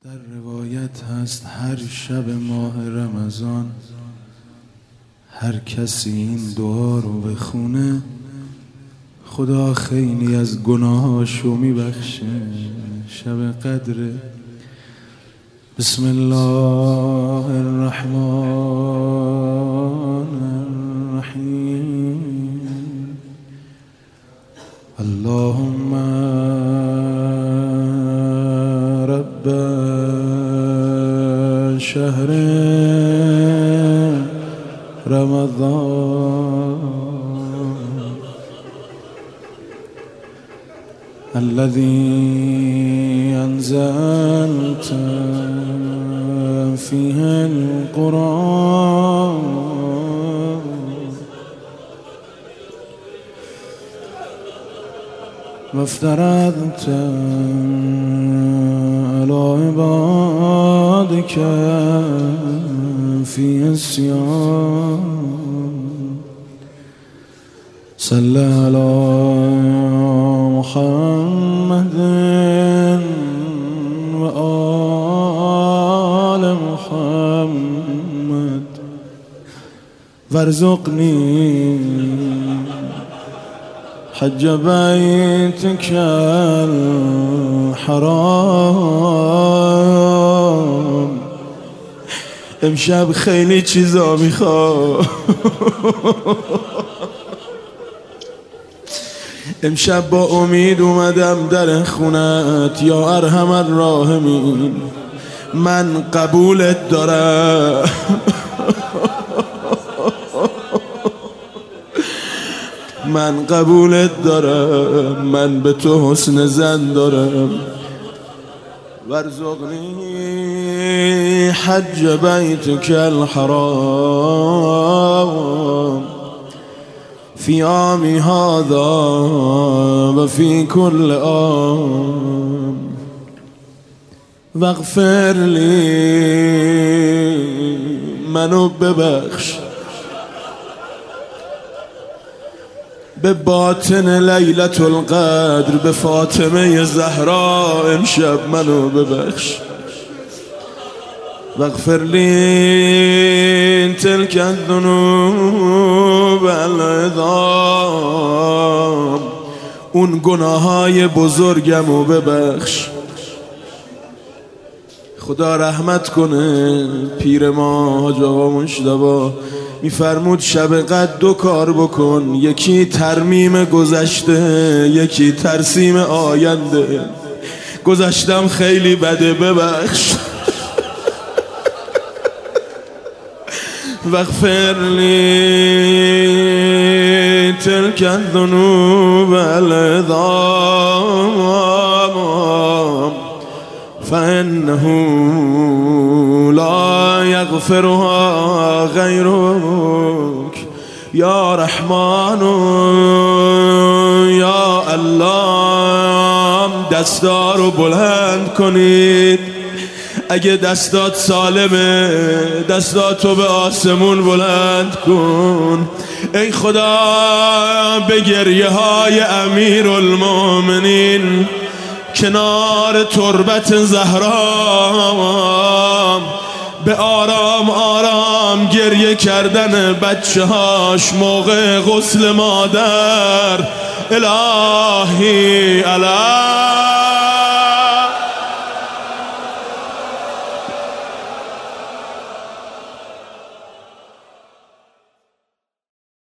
در روایت هست هر شب ماه رمضان هر کسی این دعا رو بخونه خدا خیلی از گناهاشو میبخشه. شب قدر. بسم الله الرحمن الرحیم. اللهم رب شهر رمضان الذي أنزلت فيه القرآن وافترضت على عبادك في الصيام صل على محمد وآل محمد وارزقني حج بيتك الحرام. امشب خیلی چیزا میخوام. امشب با امید اومدم در خونت یا ارحم الراحمین. من قبولت دارم. من قبولت دارم. من به تو حسن ظن دارم. وارزقنی حج بیتک الحرام في عامي هذا وفي كل عام واغفر لي منو ببخش به باطن لیلة القدر به فاطمه زهرا امشب منو ببخش. واغفر لي تلك الذنوب العظام اون گناههای بزرگمو ببخش. خدا رحمت کنه پیر ما حاج آقا مجتبی میفرمود شب قدر دو کار بکن، یکی ترمیم گذشته یکی ترسیم آینده. گذشتم خیلی بده ببخش. واغفر لي تلك الذنوب العظام فإنه لا يغفرها غيرك يا رحمن یا الله. دستا رو بلند کنید اگه دستات سالمه، دستاتو به آسمون بلند کن. ای خدا به گریه های امیر المؤمنین کنار تربت زهرا به آرام آرام گریه کردن بچه هاش موقع غسل مادر. الهی الهی